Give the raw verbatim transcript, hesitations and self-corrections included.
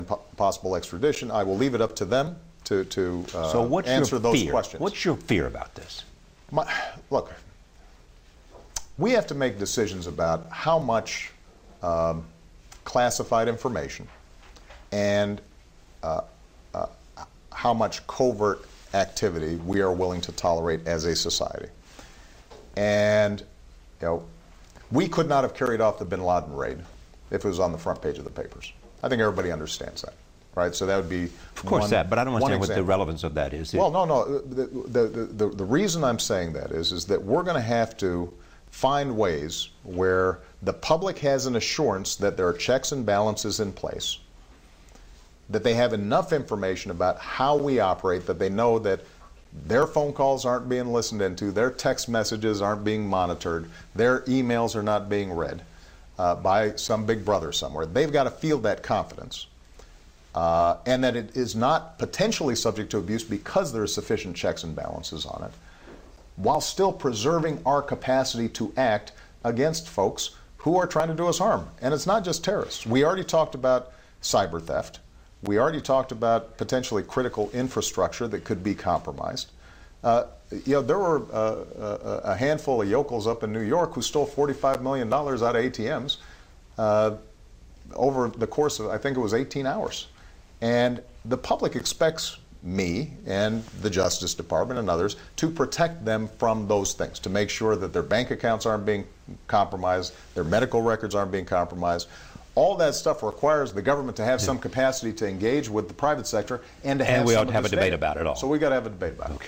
po possible extradition. I will leave it up to them to, to uh, so what's answer your those fear? questions. What's your fear about this? My, look, we have to make decisions about how much um, classified information and uh, uh, how much covert activity we are willing to tolerate as a society. And, you know, we could not have carried off the bin Laden raid if it was on the front page of the papers. I think everybody understands that, right? So that would be Of course one, that, but I don't understand what the example. relevance of that is. Well, no, no. The, the, the, the reason I'm saying that is, is that we're going to have to find ways where the public has an assurance that there are checks and balances in place, that they have enough information about how we operate, that they know that their phone calls aren't being listened into, their text messages aren't being monitored, their emails are not being read uh, by some big brother somewhere. They've got to feel that confidence. Uh, and that it is not potentially subject to abuse because there are sufficient checks and balances on it, while still preserving our capacity to act against folks who are trying to do us harm. And it's not just terrorists. We already talked about cyber theft. We already talked about potentially critical infrastructure that could be compromised. Uh, you know, there were uh, a handful of yokels up in New York who stole forty-five million dollars out of A T Ms uh, over the course of, I think it was eighteen hours. And the public expects me and the Justice Department and others to protect them from those things, to make sure that their bank accounts aren't being compromised, their medical records aren't being compromised. All that stuff requires the government to have some capacity to engage with the private sector and to have And we some ought to have a debate about it all. So we've got to have a debate about it. Okay.